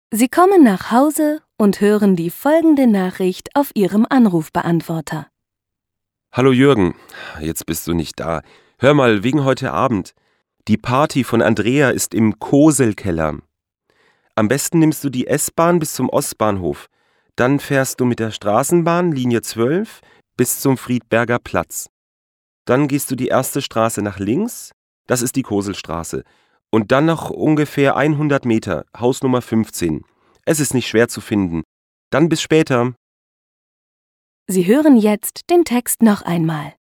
Sie kommen nach Hause und hören die folgende Nachricht auf Ihrem Anrufbeantworter. Hallo Jürgen, jetzt bist du nicht da. Hör mal, wegen heute Abend. Die Party von Andrea ist im Koselkeller. Am besten nimmst du die S-Bahn bis zum Ostbahnhof. Dann fährst du mit der Straßenbahn, Linie 12, bis zum Friedberger Platz. Dann gehst du die erste Straße nach links, das ist die Koselstraße. Und dann noch ungefähr 100 Meter, Hausnummer 15. Es ist nicht schwer zu finden. Dann bis später. Sie hören jetzt den Text noch einmal.